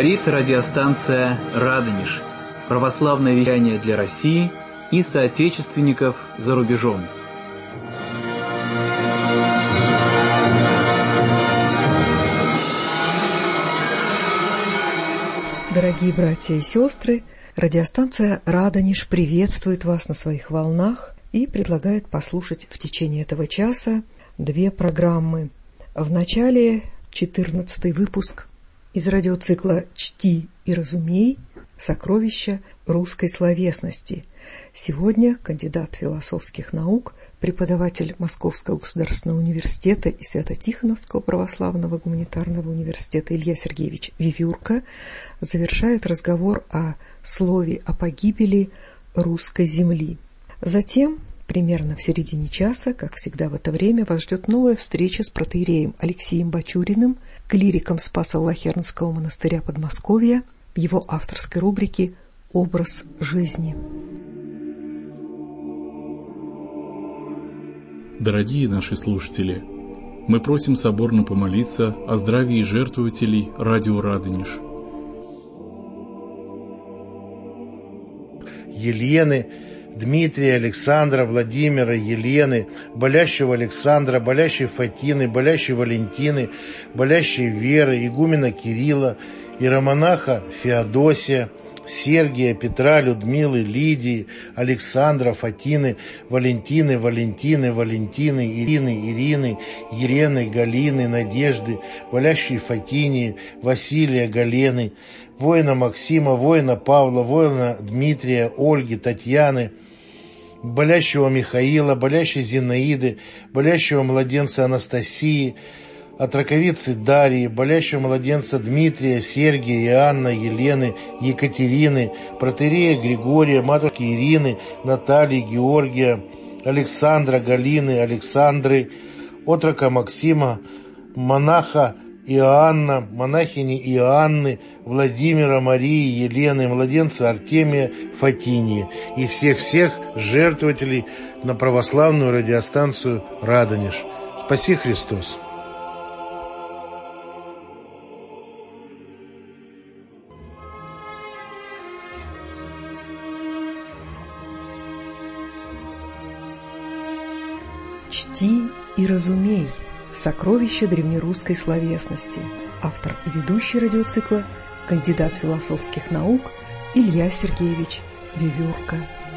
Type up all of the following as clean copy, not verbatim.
Говорит радиостанция «Радонеж». Православное вещание для России и соотечественников за рубежом. Дорогие братья и сестры, радиостанция «Радонеж» приветствует вас на своих волнах и предлагает послушать в течение этого часа две программы. В начале 14-й выпуск из радиоцикла «Чти и разумей. Сокровища русской словесности». Сегодня кандидат философских наук, преподаватель Московского государственного университета и Свято-Тихоновского православного гуманитарного университета Илья Сергеевич Вивюрка завершает разговор о слове о погибели русской земли. Затем, примерно в середине часа, как всегда в это время, вас ждет новая встреча с протоиереем Алексеем Бачуриным, клириком Спасо-Лахернского монастыря Подмосковья, в его авторской рубрике «Образ жизни». Дорогие наши слушатели, мы просим соборно помолиться о здравии жертвователей радио «Радонеж». Елены, Дмитрия, Александра, Владимира, Елены, болящего Александра, болящей Фатины, болящей Валентины, болящей Веры, игумена Кирилла, иеромонаха Феодосия, Сергия, Петра, Людмилы, Лидии, Александра, Фатины, Валентины, Ирины, Елены, Галины, Надежды, болящей Фатинии, Василия, Галены, воина Максима, воина Павла, воина Дмитрия, Ольги, Татьяны, болящего Михаила, болящей Зинаиды, болящего младенца Анастасии, от раковицы Дарьи, болящего младенца Дмитрия, Сергия, Иоанна, Елены, Екатерины, протоиерея Григория, матушки Ирины, Натальи, Георгия, Александра, Галины, Александры, отрока Максима, монаха Иоанна, монахини Иоанны, Владимира, Марии, Елены, младенца Артемия, Фатинии и всех-всех жертвователей на православную радиостанцию «Радонеж». Спаси Христос! «Чти и разумей. Сокровища древнерусской словесности». Автор и ведущий радиоцикла, кандидат философских наук Илья Сергеевич Вивюрка.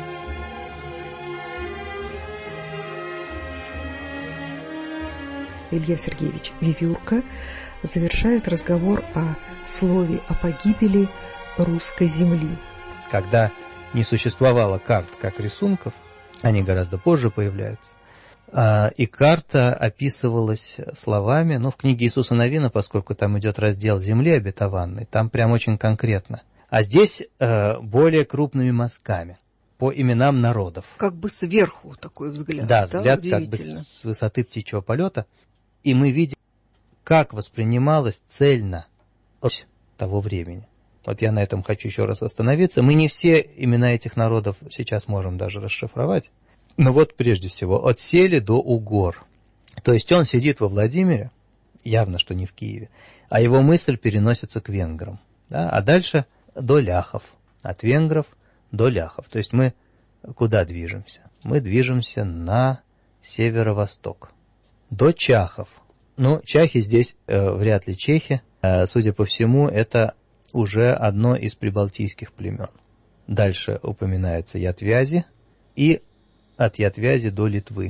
Илья Сергеевич Вивюрка завершает разговор о слове о погибели русской земли. Когда не существовало карт как рисунков, они гораздо позже появляются, и карта описывалась словами, в книге Иисуса Навина, поскольку там идет раздел земли обетованной, там прям очень конкретно. А здесь более крупными мазками, по именам народов. Как бы сверху такой взгляд. Да, взгляд как бы с высоты птичьего полета. И мы видим, как воспринималась цельно того времени. Вот я на этом хочу еще раз остановиться. Мы не все имена этих народов сейчас можем даже расшифровать. Но вот прежде всего от Сели до Угор. То есть он сидит во Владимире, явно, что не в Киеве, а его мысль переносится к венграм. Да? А дальше до ляхов, от венгров до ляхов. То есть мы куда движемся? Мы движемся на северо-восток, до чахов. Но чахи здесь вряд ли чехи. Судя по всему, это уже одно из прибалтийских племен. Дальше упоминаются ятвязи и от Ятвязи до Литвы.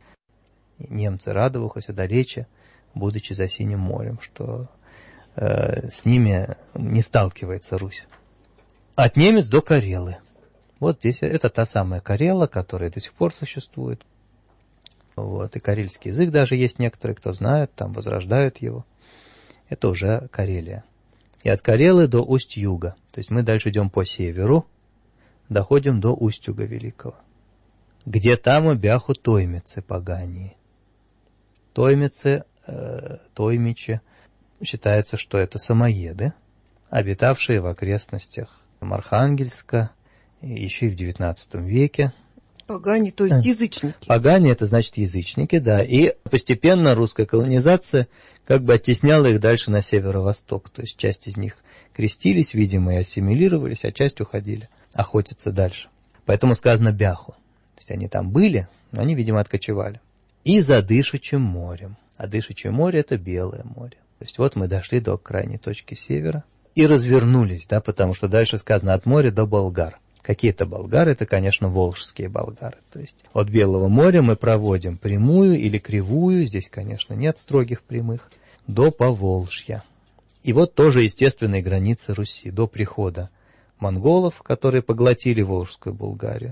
Немцы Радовуха, Седоречья, будучи за Синим морем, что с ними не сталкивается Русь. От немец до Карелы. Вот здесь это та самая Карела, которая до сих пор существует. Вот, и карельский язык даже есть некоторые, кто знает, там возрождают его. Это уже Карелия. И от Карелы до Усть-Юга. То есть мы дальше идем по северу, доходим до Усть-Юга Великого. Где там обяху тоймицы погании. Тоймицы, тоймичи, считается, что это самоеды, обитавшие в окрестностях Архангельска, еще и в XIX веке. Пагане, то есть язычники. Пагане — это значит язычники, да. И постепенно русская колонизация как бы оттесняла их дальше на северо-восток. То есть часть из них крестились, видимо, и ассимилировались, а часть уходили охотиться дальше. Поэтому сказано бяху. То есть они там были, но они, видимо, откочевали. И за Дышичьим морем. А Дышичье море – это Белое море. То есть вот мы дошли до крайней точки севера и развернулись, да, потому что дальше сказано от моря до Болгар. Какие-то болгары, это, конечно, волжские болгары. То есть от Белого моря мы проводим прямую или кривую, здесь, конечно, нет строгих прямых, до Поволжья. И вот тоже естественные границы Руси, до прихода монголов, которые поглотили Волжскую Булгарию.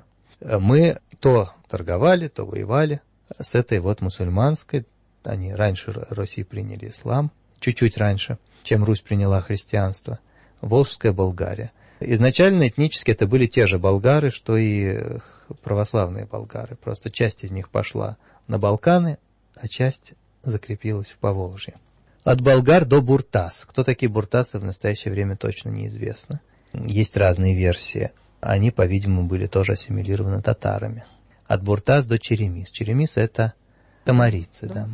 Мы то торговали, то воевали с этой вот мусульманской. Они раньше Руси приняли ислам, чуть-чуть раньше, чем Русь приняла христианство. Волжская Болгария. Изначально этнически это были те же болгары, что и православные болгары. Просто часть из них пошла на Балканы, а часть закрепилась в Поволжье. От болгар до буртас. Кто такие буртасы, в настоящее время точно неизвестно. Есть разные версии. Они, по-видимому, были тоже ассимилированы татарами. От буртас до черемис. Черемис – это тамарийцы. Да.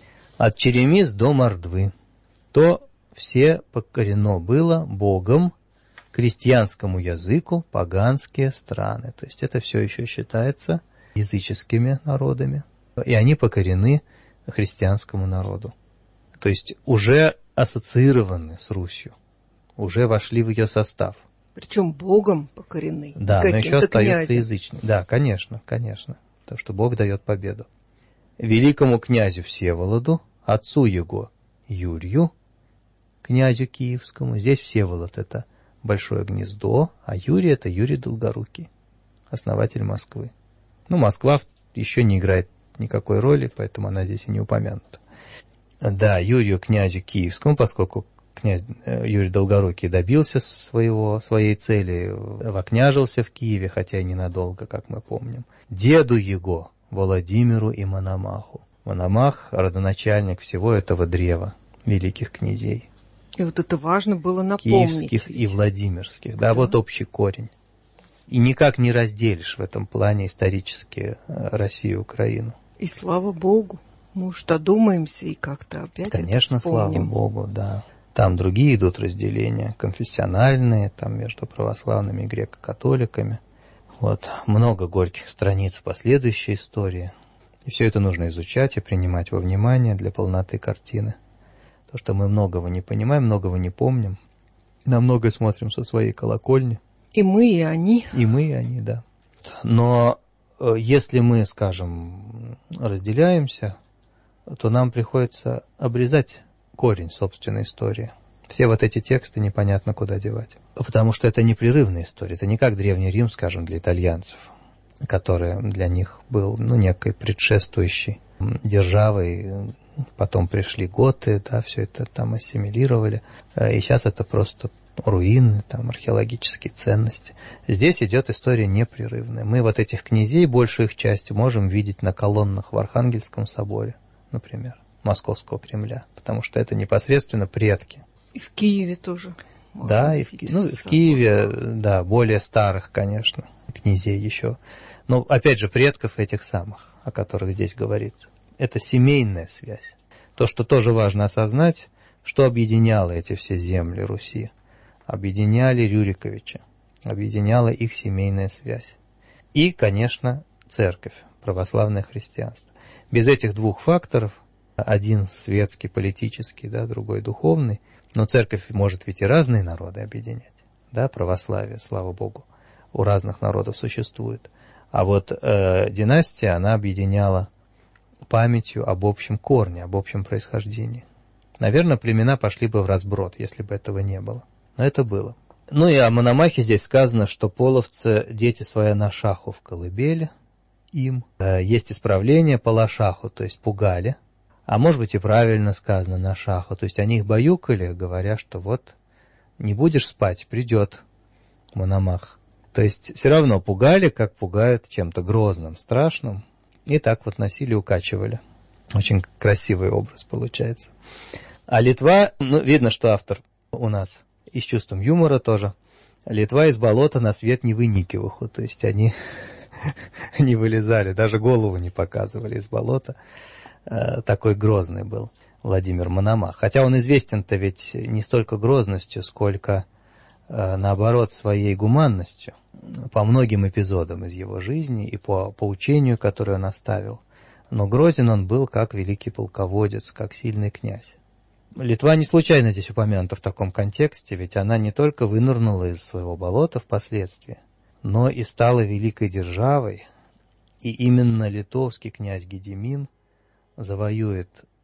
От черемис до мордвы. То все покорено было Богом, крестьянскому языку, поганские страны. То есть это все еще считается языческими народами. И они покорены христианскому народу. То есть уже ассоциированы с Русью, уже вошли в ее состав. Причем Богом покорены. Да, но еще остаются язычники. Да, конечно, конечно. Потому что Бог дает победу. Великому князю Всеволоду, отцу его Юрию, князю Киевскому. Здесь Всеволод – это Большое Гнездо, а Юрий – это Юрий Долгорукий, основатель Москвы. Ну, Москва еще не играет никакой роли, поэтому она здесь и не упомянута. Да, Юрию князю Киевскому, поскольку князь Юрий Долгорукий добился своей цели, вокняжился в Киеве, хотя и ненадолго, как мы помним. Деду его, Владимиру и Мономаху. Мономах – родоначальник всего этого древа великих князей. И вот это важно было напомнить. Киевских и Владимирских. Да, вот общий корень. И никак не разделишь в этом плане исторически Россию и Украину. И слава Богу. Мы уж додумаемся и как-то опять конечно, это вспомним. Слава Богу, да. Там другие идут разделения, конфессиональные, там между православными и греко-католиками. Вот, много горьких страниц в последующей истории. И все это нужно изучать и принимать во внимание для полноты картины. Потому что мы многого не понимаем, многого не помним. На многое смотрим со своей колокольни. И мы, и они. И мы, и они, да. Но если мы, скажем, разделяемся, то нам приходится обрезать корень собственной истории. Все вот эти тексты непонятно куда девать. Потому что это непрерывная история. Это не как Древний Рим, скажем, для итальянцев, который для них был некой предшествующей державой. Потом пришли готы, да, все это там ассимилировали. И сейчас это просто руины, там, археологические ценности. Здесь идет история непрерывная. Мы вот этих князей, большую их часть, можем видеть на колоннах в Архангельском соборе, например, Московского Кремля, потому что это непосредственно предки. И в Киеве тоже. Да, и в Киеве, да, более старых, конечно, князей еще. Но, опять же, предков этих самых, о которых здесь говорится. Это семейная связь. То, что тоже важно осознать, что объединяло эти все земли Руси. Объединяли Рюриковича, объединяла их семейная связь. И, конечно, церковь, православное христианство. Без этих двух факторов, один светский, политический, да, другой духовный, но церковь может ведь и разные народы объединять. Да, православие, слава Богу, у разных народов существует. А вот династия, она объединяла памятью об общем корне, об общем происхождении. Наверное, племена пошли бы в разброд, если бы этого не было. Но это было. Ну и о Мономахе здесь сказано, что половцы дети свои на шаху в колыбели им. Есть исправление по лошаху, то есть пугали. А может быть и правильно сказано на шаху. То есть они их баюкали, говоря, что вот не будешь спать, придет Мономах. То есть все равно пугали, как пугают чем-то грозным, страшным. И так вот носили, укачивали. Очень красивый образ получается. А Литва, видно, что автор у нас и с чувством юмора тоже. Литва из болота на свет не выникиваху. То есть они не вылезали, даже голову не показывали из болота. Такой грозный был Владимир Мономах. Хотя он известен-то ведь не столько грозностью, сколько наоборот, своей гуманностью по многим эпизодам из его жизни и по учению, которое он оставил. Но грозен он был как великий полководец, как сильный князь. Литва не случайно здесь упомянута в таком контексте, ведь она не только вынырнула из своего болота впоследствии, но и стала великой державой, и именно литовский князь Гедемин завоюет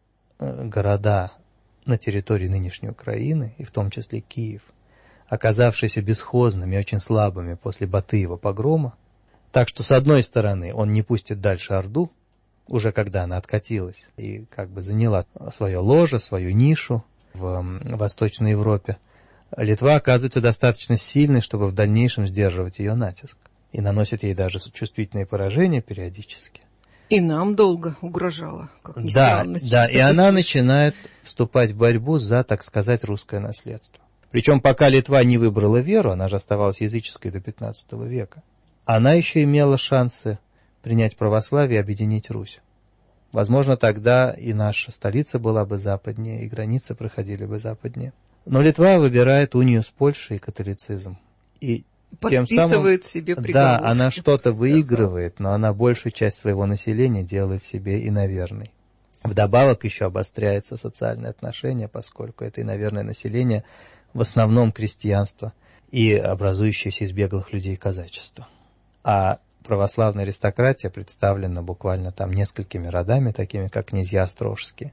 города на территории нынешней Украины, и в том числе Киев, оказавшиеся бесхозными, очень слабыми после Батыева погрома. Так что, с одной стороны, он не пустит дальше Орду, уже когда она откатилась и как бы заняла свое ложе, свою нишу в Восточной Европе, Литва оказывается достаточно сильной, чтобы в дальнейшем сдерживать ее натиск, и наносит ей даже чувствительные поражения периодически. И нам долго угрожала, как ни странно. Да, и она начинает вступать в борьбу за, так сказать, русское наследство. Причем пока Литва не выбрала веру, она же оставалась языческой до XV века, она еще имела шансы принять православие и объединить Русь. Возможно, тогда и наша столица была бы западнее, и границы проходили бы западнее. Но Литва выбирает унию с Польшей и католицизм. И тем самым, себе приговор. Да, она что-то выигрывает, но она большую часть своего населения делает себе иноверной. Вдобавок еще обостряется социальные отношения, поскольку это иноверное население в основном крестьянство и образующееся из беглых людей казачество. А православная аристократия представлена буквально там несколькими родами, такими как князья Острожские.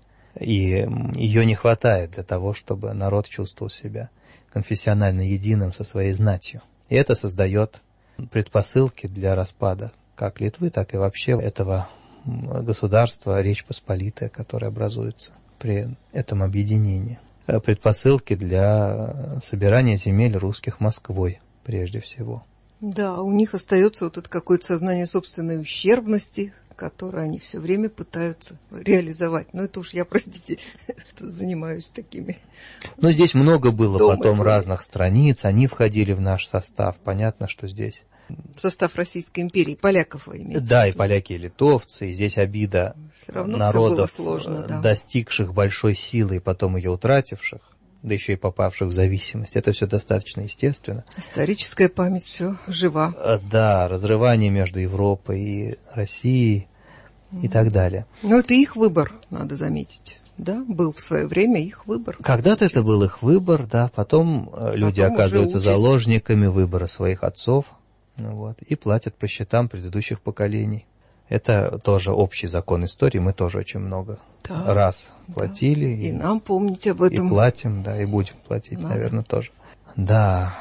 И ее не хватает для того, чтобы народ чувствовал себя конфессионально единым со своей знатью. И это создает предпосылки для распада как Литвы, так и вообще этого государства, Речь Посполитая, которое образуется при этом объединении. Предпосылки для собирания земель русских Москвой, прежде всего. Да, у них остается вот это какое-то сознание собственной ущербности, которое они все время пытаются реализовать. Но это уж я, простите, занимаюсь такими. Но здесь много было домыслами. Потом разных страниц, они входили в наш состав. Понятно, что здесь... Состав Российской империи, поляков вы имеете? Да, и поляки, и литовцы, и здесь обида народов, сложно, да, достигших большой силы и потом ее утративших, да еще и попавших в зависимость. Это все достаточно естественно. Историческая память все жива. Да, разрывание между Европой и Россией и так далее. Но это их выбор, надо заметить. Да, был в свое время их выбор. Когда-то это был их выбор, да, потом люди оказываются заложниками выбора своих отцов, вот, и платят по счетам предыдущих поколений. Это тоже общий закон истории, мы тоже очень много раз платили. И нам помнить об этом. И платим, да, и будем платить, наверное, тоже. Да,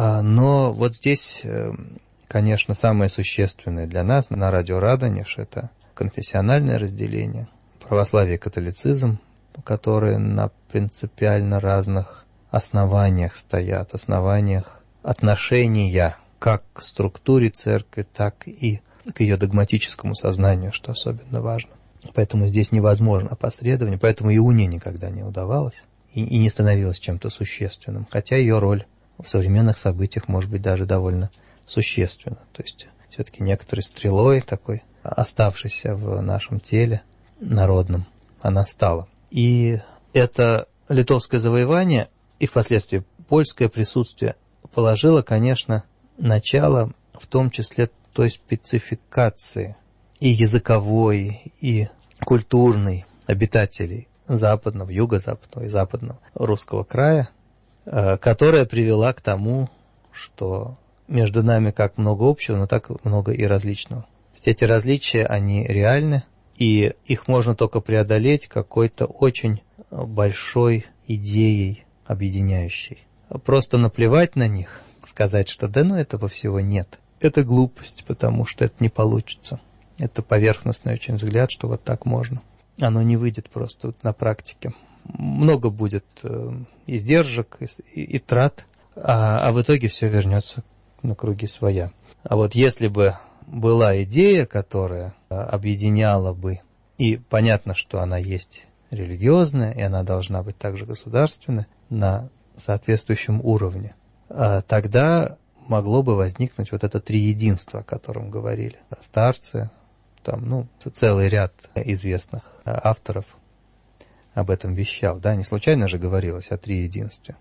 но вот здесь, конечно, самое существенное для нас на радио Радонеж — это конфессиональное разделение, православие и католицизм, которые на принципиально разных основаниях стоят, основаниях отношения как к структуре церкви, так и к ее догматическому сознанию, что особенно важно. Поэтому здесь невозможно опосредование, поэтому и уния никогда не удавалась и не становилась чем-то существенным, хотя ее роль в современных событиях может быть даже довольно существенна. То есть все-таки некоторой стрелой такой, оставшейся в нашем теле народном, она стала. И это литовское завоевание и впоследствии польское присутствие положило, конечно, начало в том числе той спецификации и языковой, и культурной обитателей западного, юго-западного и западного русского края, которая привела к тому, что между нами как много общего, но так много и различного. Эти различия, они реальны, и их можно только преодолеть какой-то очень большой идеей объединяющей. Просто наплевать на них, сказать, что да ну этого всего нет. Это глупость, потому что это не получится. Это поверхностный очень взгляд, что вот так можно. Оно не выйдет просто вот на практике. Много будет издержек и трат, а в итоге все вернется на круги своя. А вот если бы была идея, которая объединяла бы, и понятно, что она есть религиозная, и она должна быть также государственная на соответствующем уровне, тогда могло бы возникнуть вот это триединство, о котором говорили старцы, там, целый ряд известных авторов об этом вещал, да, не случайно же говорилось о триединстве.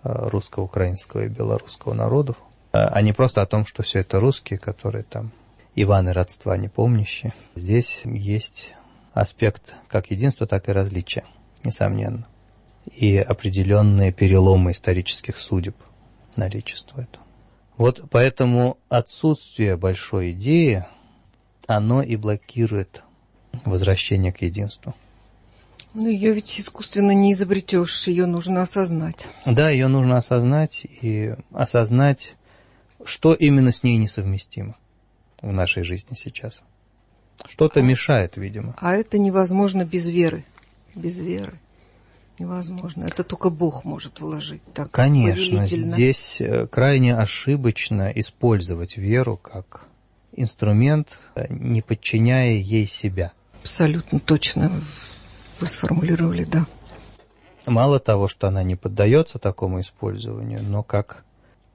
русско-украинского и белорусского народов, а не просто о том, что все это русские, которые там Иваны родства не помнящие. Здесь есть аспект как единства, так и различия, несомненно. И определенные переломы исторических судеб наличествуют. Вот поэтому отсутствие большой идеи, оно и блокирует возвращение к единству. Но ее ведь искусственно не изобретешь, ее нужно осознать. Да, ее нужно осознать, и осознать, что именно с ней несовместимо в нашей жизни сейчас. Что-то мешает, видимо. А это невозможно без веры. Без веры. Невозможно. Это только Бог может вложить так Конечно, повелительно. здесь крайне ошибочно использовать веру как инструмент, не подчиняя ей себя. Абсолютно точно вы сформулировали, да. Мало того, что она не поддается такому использованию, но как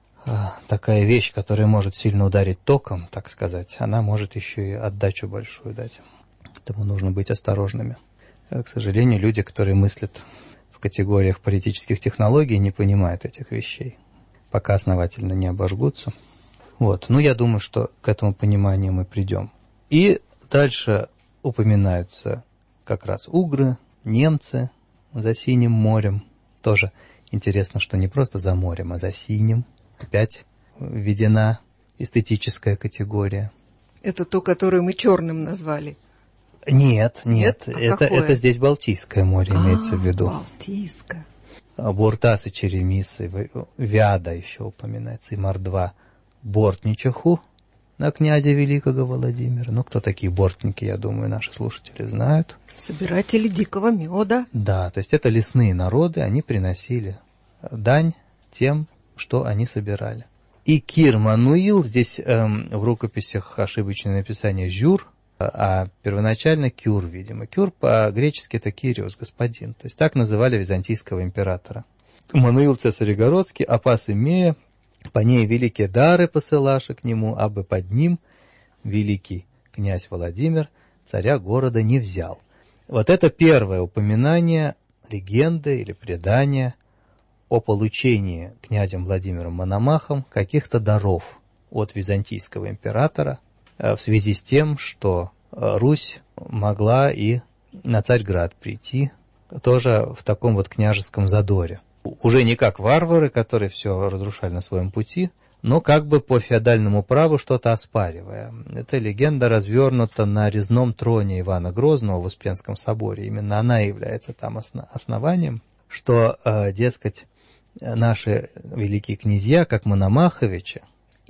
такая вещь, которая может сильно ударить током, так сказать, она может еще и отдачу большую дать. Поэтому нужно быть осторожными. К сожалению, люди, которые мыслят в категориях политических технологий, не понимают этих вещей, пока основательно не обожгутся. Вот. Ну, я думаю, что к этому пониманию мы придем. И дальше упоминаются как раз угры, немцы за Синим морем. Тоже интересно, что не просто за морем, а за Синим. Опять введена эстетическая категория. Это то, которое мы черным назвали. Нет, А это здесь Балтийское море имеется в виду. Балтийское. Буртас и Черемисы, Вяда еще упоминается, и Мордва. Бортничиху на князя Великого Владимира. Ну, кто такие бортники, я думаю, наши слушатели знают. Собиратели дикого меда. Да, то есть это лесные народы, они приносили дань тем, что они собирали. И Кир-Мануил, здесь в рукописях ошибочное написание Жюр, а первоначально Кюр, видимо. Кюр по-гречески это Кириос, господин. То есть так называли византийского императора. Мануил Цесарегородский, опас имея, по ней великие дары посылаша к нему, абы под ним великий князь Владимир царя города не взял. Вот это первое упоминание легенды или предания о получении князем Владимиром Мономахом каких-то даров от византийского императора в связи с тем, что Русь могла и на Царьград прийти, тоже в таком вот княжеском задоре. Уже не как варвары, которые все разрушали на своем пути, но как бы по феодальному праву что-то оспаривая. Эта легенда развернута на резном троне Ивана Грозного в Успенском соборе. Именно она является там основанием, что, дескать, наши великие князья, как Мономаховичи,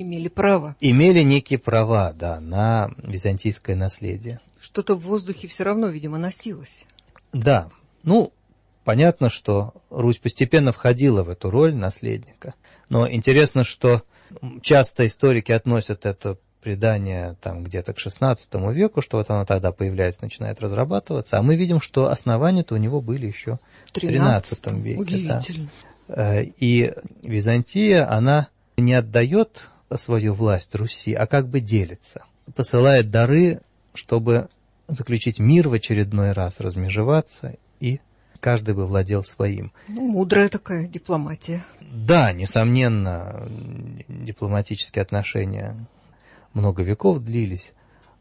имели некие права, да, на византийское наследие. Что-то в воздухе все равно, видимо, носилось. Да, ну, понятно, что Русь постепенно входила в эту роль наследника. Но интересно, что часто историки относят это предание там где-то к XVI веку, что вот оно тогда появляется, начинает разрабатываться, а мы видим, что основания-то у него были еще в XIII веке. Удивительно. Да. И Византия, она не отдает свою власть Руси, а как бы делится. Посылает дары, чтобы заключить мир в очередной раз, размежеваться, и каждый бы владел своим. Ну, мудрая такая дипломатия. Да, несомненно, дипломатические отношения много веков длились,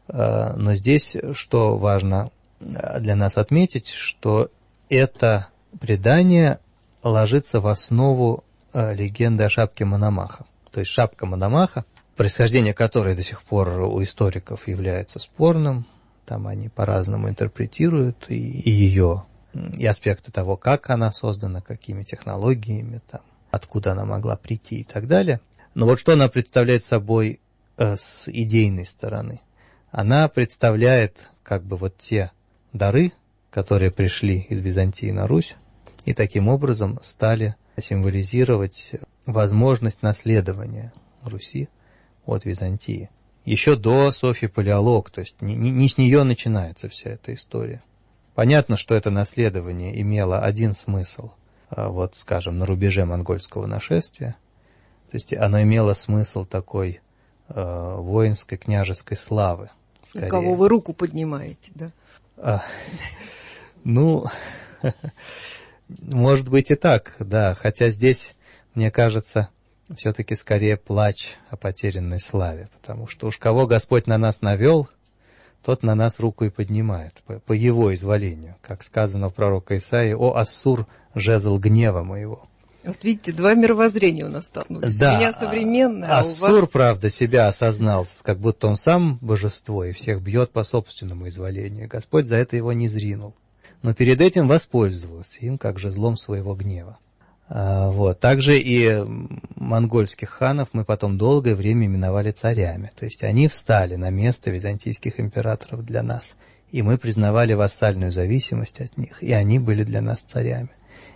но здесь, что важно для нас отметить, что это предание ложится в основу легенды о шапке Мономаха. То есть шапка Мономаха, происхождение которой до сих пор у историков является спорным, там они по-разному интерпретируют и ее, и аспекты того, как она создана, какими технологиями, там, откуда она могла прийти и так далее. Но вот что она представляет собой с идейной стороны? Она представляет как бы вот те дары, которые пришли из Византии на Русь, и таким образом стали символизировать возможность наследования Руси от Византии. Еще до Софьи Палеолог, то есть не с нее начинается вся эта история. Понятно, что это наследование имело один смысл, вот, скажем, на рубеже монгольского нашествия. То есть оно имело смысл такой воинской, княжеской славы. Скорее. На кого вы руку поднимаете, да? Ну, может быть и так, да. Хотя здесь мне кажется, все-таки скорее плач о потерянной славе, потому что уж кого Господь на нас навел, тот на нас руку и поднимает, по его изволению, как сказано в пророка Исаии: «О, Ассур, жезл гнева моего». Вот видите, два мировоззрения у нас столкнулись. Да, у меня современное, а Ассур, у вас... правда, себя осознал, как будто он сам божество и всех бьет по собственному изволению. Господь за это его не зринул, но перед этим воспользовался им как жезлом своего гнева. Вот. Также и монгольских ханов мы потом долгое время именовали царями. То есть они встали на место византийских императоров для нас. И мы признавали вассальную зависимость от них, и они были для нас царями.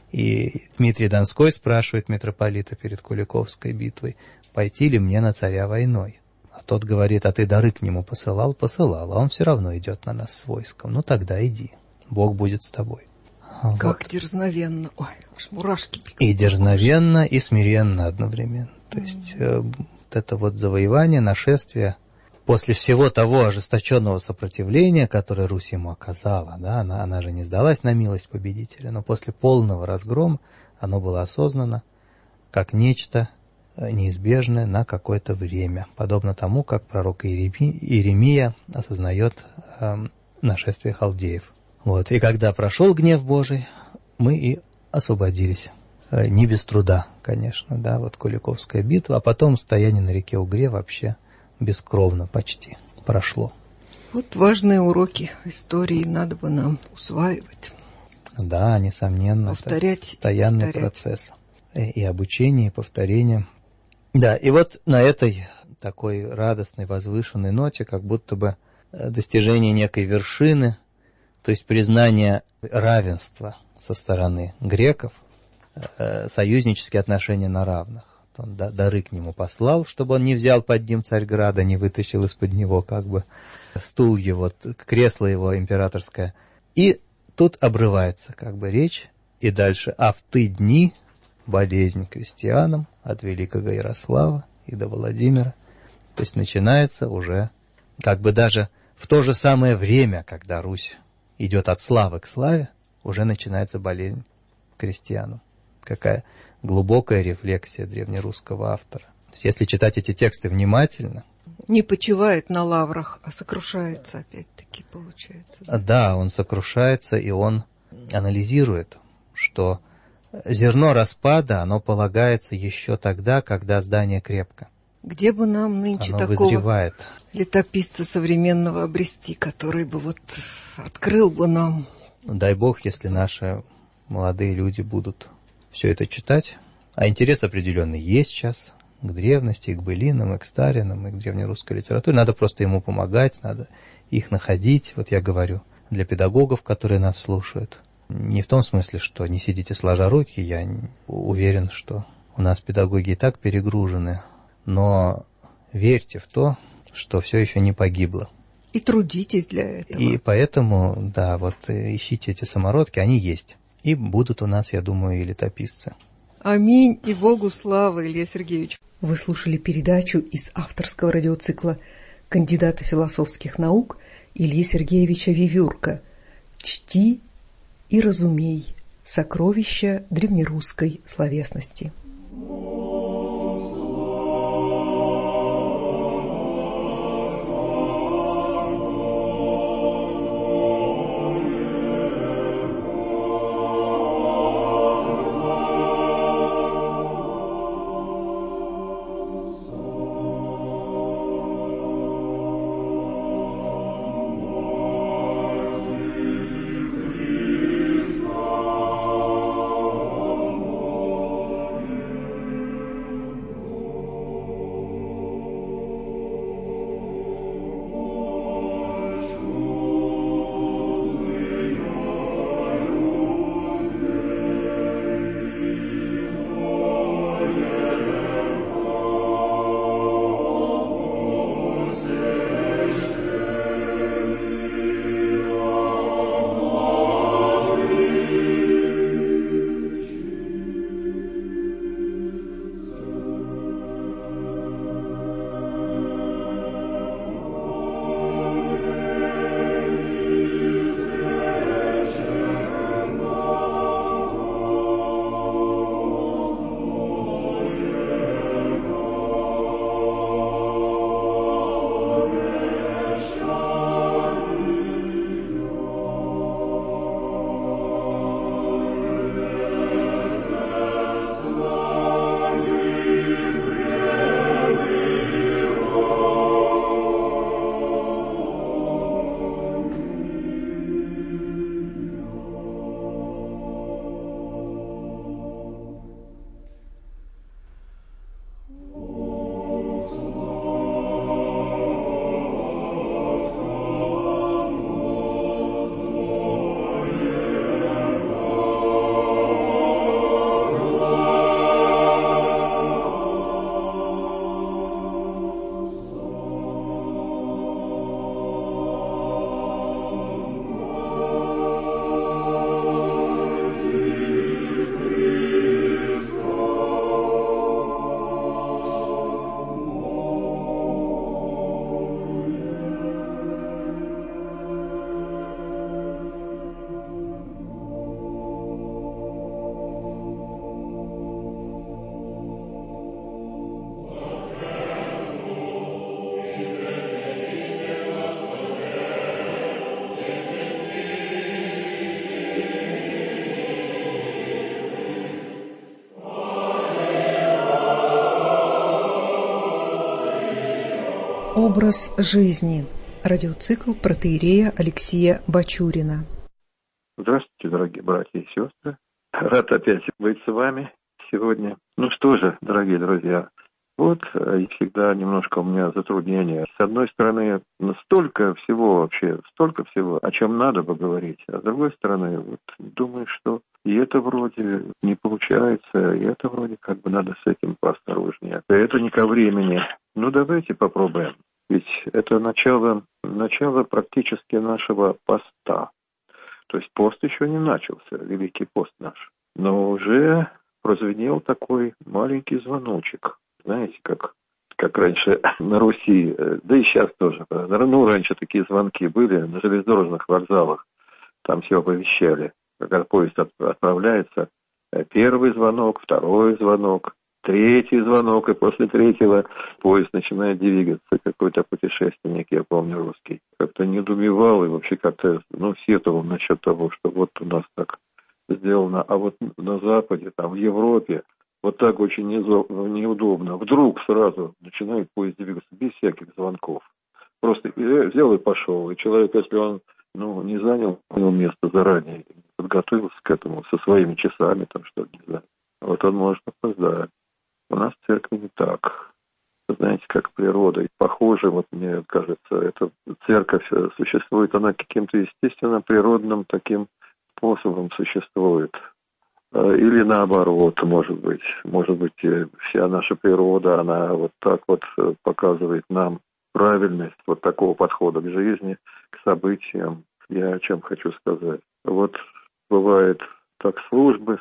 И Дмитрий Донской спрашивает митрополита перед Куликовской битвой: пойти ли мне на царя войной? А тот говорит: а ты дары к нему посылал? Посылал, а он все равно идет на нас с войском. Ну тогда иди, Бог будет с тобой. Как Вот. дерзновенно. Ой, аж мурашки бегут. И дерзновенно, и смиренно одновременно. То есть вот это вот завоевание, нашествие, после всего того ожесточенного сопротивления, которое Русь ему оказала, да, она же не сдалась на милость победителя, но после полного разгрома оно было осознано как нечто неизбежное на какое-то время, подобно тому, как пророк Иеремия осознает нашествие халдеев. Вот. И когда прошел гнев Божий, мы и освободились. Не без труда, конечно, да, вот Куликовская битва, а потом стояние на реке Угре вообще бескровно почти прошло. Вот важные уроки истории надо бы нам усваивать. Да, несомненно, Повторять, это постоянный повторять. процесс. И обучение, и повторение. Да, и вот на этой такой радостной, возвышенной ноте, как будто бы достижение некой вершины, то есть признание равенства со стороны греков, союзнические отношения на равных. Он дары к нему послал, чтобы он не взял под ним Царьграда, не вытащил из-под него как бы стул его, кресло его императорское. И тут обрывается как бы речь, и дальше: а в ты дни болезнь крестьянам от великого Ярослава и до Владимира. То есть начинается уже как бы даже в то же самое время, когда Русь идет от славы к славе, уже начинается болезнь крестьянам. Какая глубокая рефлексия древнерусского автора. То есть, если читать эти тексты внимательно... Не почивает на лаврах, а сокрушается опять-таки, получается. Да, он сокрушается, и он анализирует, что зерно распада, оно полагается еще тогда, когда здание крепко. Где бы нам нынче Оно такого вызревает. летописца современного обрести, который бы вот открыл бы нам... Дай Бог, если наши молодые люди будут все это читать. А интерес определенный есть сейчас к древности, и к былинам, и к старинам, и к древнерусской литературе. Надо просто ему помогать, надо их находить. Вот я говорю, для педагогов, которые нас слушают. Не в том смысле, что не сидите сложа руки, я уверен, что у нас педагоги и так перегружены. Но верьте в то, что все еще не погибло. И трудитесь для этого. И поэтому, да, вот ищите эти самородки, они есть. И будут у нас, я думаю, и летописцы. Аминь и Богу слава, Илья Сергеевич. Вы слушали передачу из авторского радиоцикла кандидата философских наук Ильи Сергеевича Вивюрка «Чти и разумей. Сокровища древнерусской словесности». Образ жизни. Радиоцикл протоиерея Алексея Бачурина. Здравствуйте, дорогие братья и сестры. Рад опять быть с вами сегодня. Ну что же, дорогие друзья, вот и всегда немножко у меня затруднения. С одной стороны, столько всего, о чем надо поговорить. А с другой стороны, вот думаю, что и это вроде не получается, и это вроде как бы надо с этим поосторожнее. Это не ко времени. Ну давайте попробуем. Ведь это начало практически нашего поста. То есть пост еще не начался, Великий пост наш. Но уже прозвенел такой маленький звоночек. Знаете, как раньше на Руси, да и сейчас тоже. Ну, раньше такие звонки были на железнодорожных вокзалах. Там все оповещали. Когда поезд отправляется, первый звонок, второй звонок, третий звонок, и после третьего поезд начинает двигаться. Какой-то путешественник, я помню, русский, как-то недоумевал и вообще как-то, сетовал насчет того, что вот у нас так сделано, а вот на Западе, там, в Европе, вот так очень неудобно. Вдруг сразу начинает поезд двигаться без всяких звонков. Просто взял и пошел. И человек, если он не занял место заранее, подготовился к этому со своими часами, там что-то, не знаю, вот он может опоздать. У нас в церкви не так. Знаете, как природа. И похоже, вот мне кажется, эта церковь существует, она каким-то естественно природным таким способом существует. Или наоборот, может быть, вся наша природа, она вот так вот показывает нам правильность вот такого подхода к жизни, к событиям. Я о чем хочу сказать. Вот бывает так служба,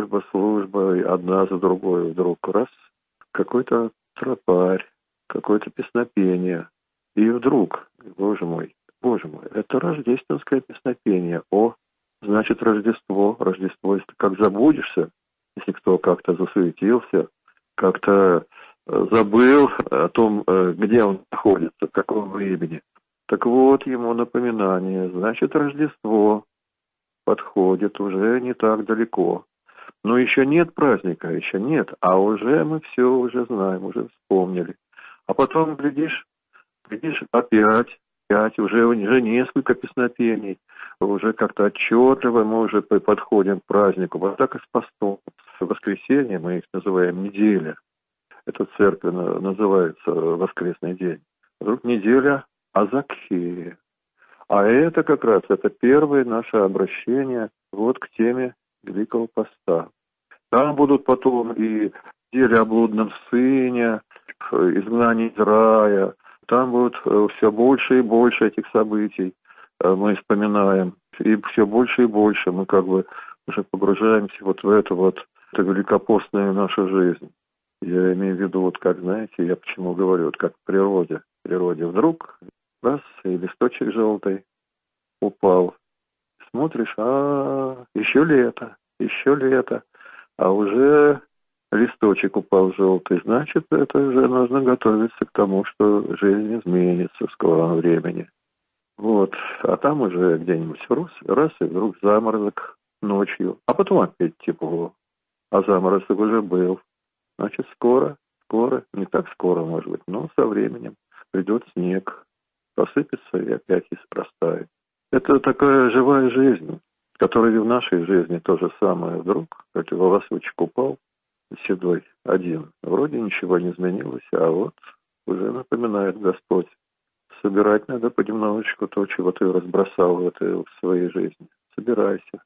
и одна за другой вдруг раз, какой-то тропарь, какое-то песнопение. И вдруг, боже мой, это рождественское песнопение. Значит, Рождество, если как забудешься, если кто как-то засуетился, как-то забыл о том, где он находится, в каком времени. Так вот, ему напоминание, значит, Рождество подходит уже не так далеко. Но еще нет праздника, а уже мы все уже знаем, уже вспомнили. А потом, глядишь, опять уже несколько песнопений, уже как-то отчетливо мы уже подходим к празднику. Вот так и с постом. В воскресенье мы их называем неделя. Это церковь называется воскресный день. Вдруг неделя о Закхее. А это как раз, это первое наше обращение вот к теме Великого Поста. Там будут потом и неделя о блудном сыне, изгнание из рая. Там будет все больше и больше этих событий мы вспоминаем. И все больше и больше мы как бы уже погружаемся вот в эту великопостную нашу жизнь. Я имею в виду, вот как, знаете, я почему говорю, вот как в природе. В природе вдруг раз, и листочек желтый упал. Смотришь, еще лето, а уже листочек упал желтый. Значит, это уже нужно готовиться к тому, что жизнь изменится в скором времени. Вот, а там уже где-нибудь раз, и вдруг заморозок ночью, а потом опять тепло. А заморозок уже был. Значит, скоро, не так скоро, может быть, но со временем придет снег, посыпется и опять растает. Это такая живая жизнь, которая и в нашей жизни то же самое. Вдруг, как волосочек упал, седой один. Вроде ничего не изменилось, а вот уже напоминает Господь. Собирать надо понемножечку то, чего ты разбросал в своей жизни. Собирайся.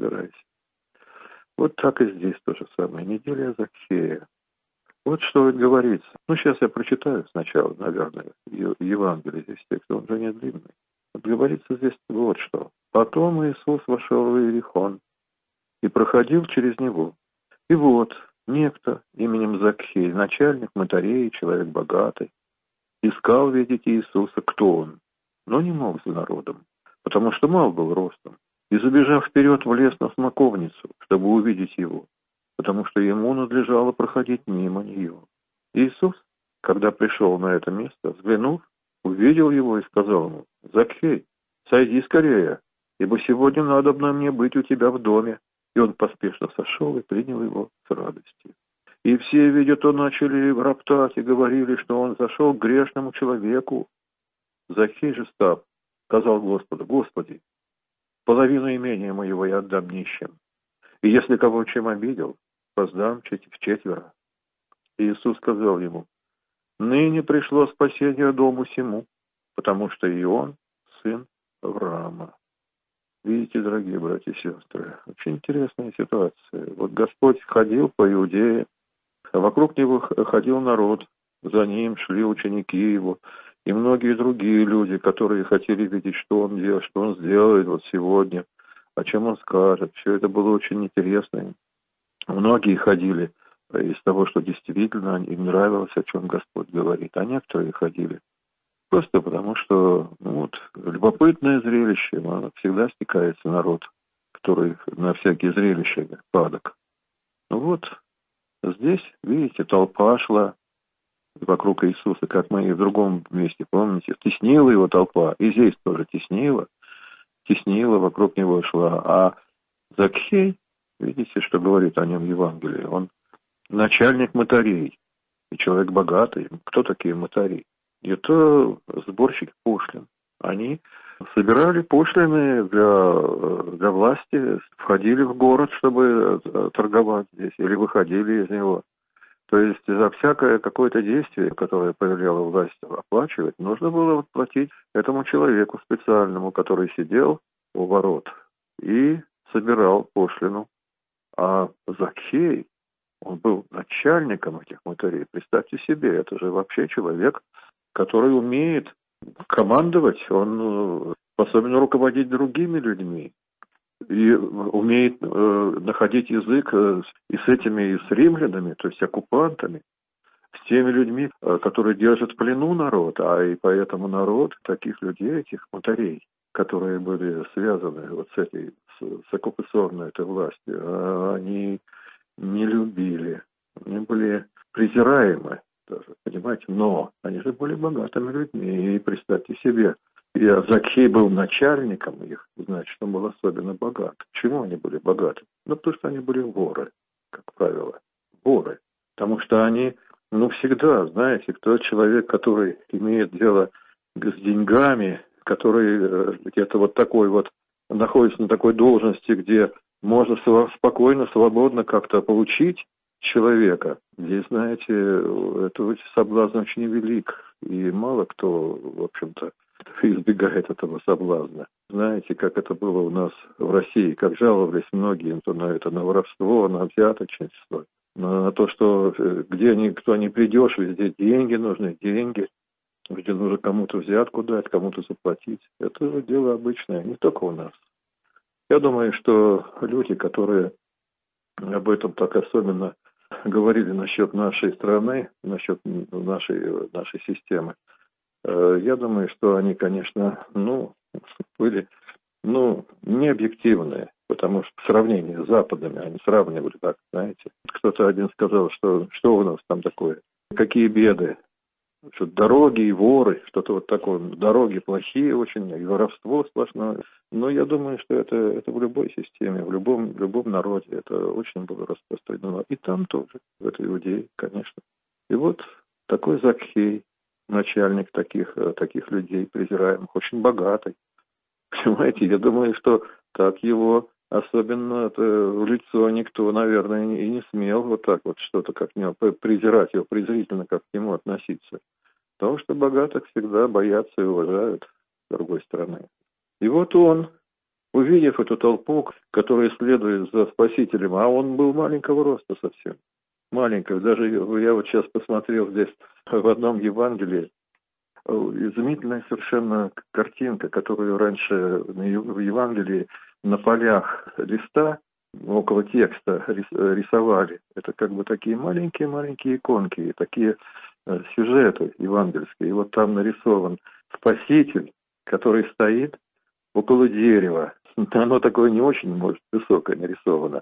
Вот так и здесь то же самое. Неделя Закхея. Вот что говорится. Сейчас я прочитаю сначала, наверное, Евангелие. Здесь текст, он же не длинный. Вот говорится здесь вот что. Потом Иисус вошел в Иерихон и проходил через него. И вот некто именем Закхей, начальник мытарей, человек богатый, искал видеть Иисуса, кто он, но не мог за народом, потому что мал был ростом. И, забежав вперед, влез на смоковницу, чтобы увидеть его, потому что ему надлежало проходить мимо нее. Иисус, когда пришел на это место, взглянув, увидел его и сказал ему: «Закхей, сойди скорее, ибо сегодня надобно мне быть у тебя в доме». И он поспешно сошел и принял его с радостью. И все, видя то, начали роптать и говорили, что он зашел к грешному человеку. Захей же став, сказал Господу: Господи, половину имения моего я отдам нищим. И если кого чем обидел, воздам вчетверо. И Иисус сказал ему: ныне пришло спасение дому сему, потому что и он сын Авраама. Видите, дорогие братья и сестры, очень интересная ситуация. Вот Господь ходил по Иудее, а вокруг него ходил народ, за ним шли ученики его, и многие другие люди, которые хотели видеть, что он делает, что он сделает вот сегодня, о чем он скажет. Все это было очень интересно. Многие ходили из того, что действительно им нравилось, о чем Господь говорит, а некоторые ходили просто потому, что любопытное зрелище, всегда стекается народ, который на всякие зрелища падок. Здесь, видите, толпа шла вокруг Иисуса, как мы и в другом месте, помните, теснила его толпа, и здесь тоже теснила, вокруг него шла. А Закхей, видите, что говорит о нем Евангелие, он начальник мытарей, и человек богатый. Кто такие мытари? Это сборщики пошлин. Они собирали пошлины для власти, входили в город, чтобы торговать здесь, или выходили из него. То есть за всякое какое-то действие, которое повелела власть оплачивать, нужно было платить этому человеку специальному, который сидел у ворот и собирал пошлину. А Закхей, он был начальником этих мытарей. Представьте себе, это же вообще человек, который умеет командовать, он способен руководить другими людьми и умеет находить язык и с этими, и с римлянами, то есть оккупантами, с теми людьми, которые держат в плену народ, и поэтому народ таких людей, этих мытарей, которые были связаны вот с оккупационной этой властью, они не любили, они были презираемы даже, понимаете, но они же были богатыми людьми, и представьте себе, и Закхей был начальником их, значит, он был особенно богат. Почему они были богаты? Потому что они были воры, как правило, воры, потому что они, всегда, знаете, кто человек, который имеет дело с деньгами, который где-то вот такой вот находится на такой должности, где можно спокойно, свободно как-то получить человека. Здесь, знаете, это соблазн очень велик, и мало кто, в общем-то, избегает этого соблазна. Знаете, как это было у нас в России, как жаловались многие на воровство, на взяточничество, на то, что кто ни придешь, везде деньги нужны, где нужно кому-то взятку дать, кому-то заплатить. Это же дело обычное, не только у нас. Я думаю, что люди, которые об этом так особенно говорили насчет нашей страны, насчет нашей системы, я думаю, что они, конечно, были, не объективные, потому что в сравнении с Западами они сравнивали так, знаете. Кто-то один сказал, что у нас там такое, какие беды, что дороги и воры, что-то вот такое, дороги плохие очень, и воровство сплошное. Но я думаю, что это в любой системе, в любом народе это очень было распространено. И там тоже, в этой Иудее, конечно. И вот такой Закхей, начальник таких людей презираемых, очень богатый. Понимаете, я думаю, что так его особенно в лицо никто, наверное, и не смел вот так вот что-то как него презирать его, презрительно как к нему относиться. Потому что богатых всегда боятся и уважают с другой стороны. И вот он, увидев эту толпу, которая следует за Спасителем, а он был маленького роста совсем, маленького. Даже я вот сейчас посмотрел здесь в одном Евангелии, изумительная совершенно картинка, которую раньше в Евангелии на полях листа около текста рисовали. Это как бы такие маленькие иконки, такие сюжеты евангельские. И вот там нарисован Спаситель, который стоит около дерева. Оно такое не очень, может, высокое нарисовано,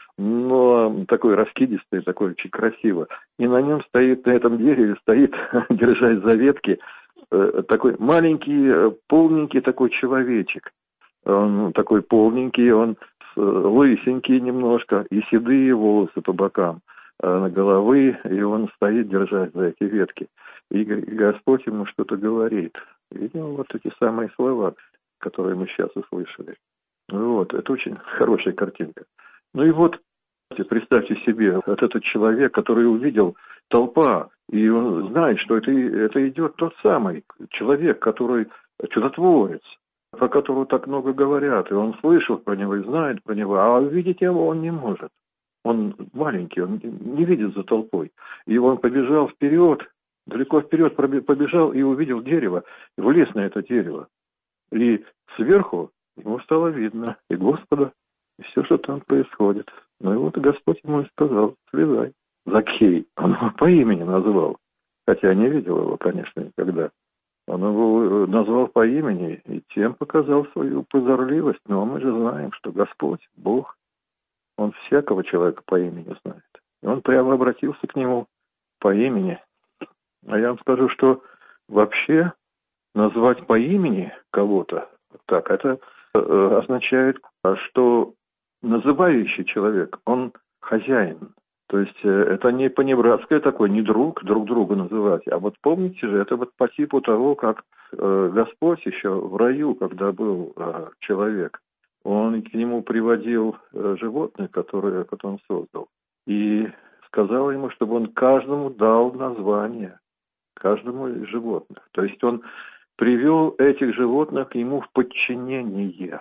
но такое раскидистое, такое очень красиво. И на нем стоит, на этом дереве стоит, держась за ветки, такой маленький, полненький такой человечек. Он такой полненький, он лысенький немножко, и седые волосы по бокам. на головы, и он стоит, держась за эти ветки. И Господь ему что-то говорит. Видимо, вот эти самые слова, которые мы сейчас услышали. Вот, это очень хорошая картинка. Ну и вот, представьте себе, вот этот человек, который увидел толпа, и он знает, что это идет тот самый человек, который чудотворец, про которого так много говорят, и он слышал про него и знает про него, а увидеть его он не может. Он маленький, он не видит за толпой. И он побежал вперед, далеко вперед побежал и увидел дерево, и влез на это дерево. И сверху ему стало видно и Господа, и все, что там происходит. Ну и вот Господь ему и сказал: слезай. Закхей, он его по имени назвал, хотя не видел его, конечно, никогда. Он его назвал по имени и тем показал свою прозорливость. Но мы же знаем, что Господь, Бог, Он всякого человека по имени знает. И он прямо обратился к нему по имени. А я вам скажу, что вообще назвать по имени кого-то, так, это означает, что называющий человек, он хозяин. То есть это не понебратское такое, не друг друга называть. А вот помните же, это вот по типу того, как Господь еще в раю, когда был человек, он к нему приводил животных, которые он создал, и сказал ему, чтобы он каждому дал название, каждому из животных. То есть он привел этих животных ему в подчинение.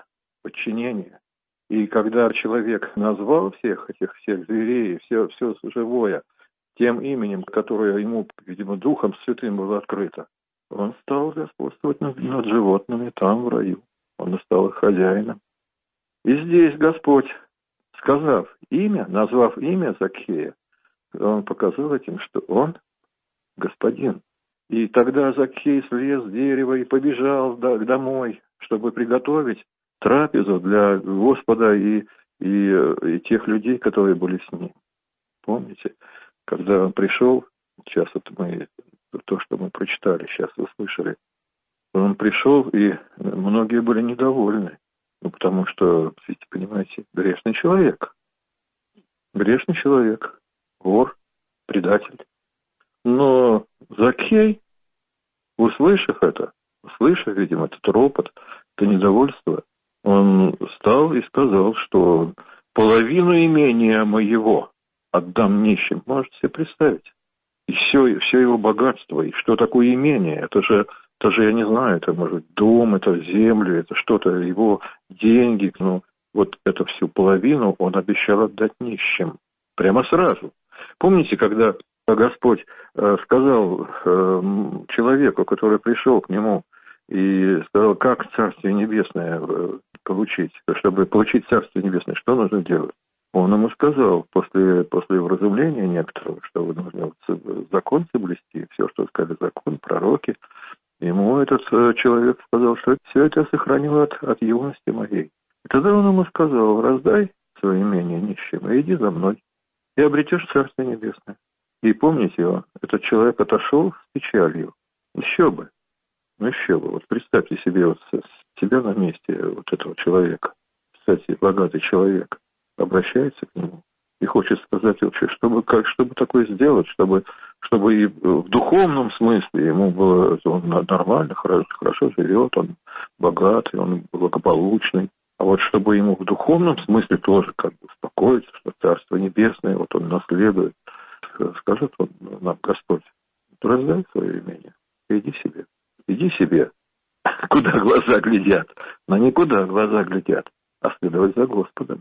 И когда человек назвал всех зверей, все живое, тем именем, которое ему, видимо, Духом Святым было открыто, он стал господствовать над животными там, в раю. Он стал их хозяином. И здесь Господь, назвав имя Закхея, он показал этим, что он господин. И тогда Закхей слез с дерева и побежал домой, чтобы приготовить трапезу для Господа и тех людей, которые были с ним. Помните, когда он пришел, сейчас вот то, что мы прочитали, сейчас услышали, он пришел, и многие были недовольны. Потому что, понимаете, грешный человек, вор, предатель. Но Закхей, услышав, видимо, этот ропот, это недовольство, он встал и сказал, что половину имения моего отдам нищим. Можете себе представить? И все его богатство. И что такое имение? Это же, я не знаю, это может быть дом, это землю, это что-то, его деньги. Ну, вот эту всю половину он обещал отдать нищим. Прямо сразу. Помните, когда Господь сказал человеку, который пришел к нему, и сказал, как Царствие Небесное получить? Чтобы получить Царствие Небесное, что нужно делать? Он ему сказал, после вразумления некоторого, что нужно закон соблюсти, все, что сказали закон, пророки, ему этот человек сказал, что все это я сохранил от юности моей. И тогда он ему сказал: раздай свое имение нищим и иди за мной, и обретешь Царствие Небесное. И помните его, этот человек отошел с печалью. Еще бы. Вот представьте себе вот себя на месте вот этого человека. Кстати, богатый человек обращается к нему и хочет сказать вообще, чтобы такое сделать, чтобы и в духовном смысле ему было, он нормально, хорошо живет, он богатый, он благополучный. А вот чтобы ему в духовном смысле тоже как бы успокоиться, что Царство Небесное, вот он наследует, скажет он нам Господь: раздай свое имение, иди себе, куда глаза глядят, но никуда глаза глядят, а следовать за Господом.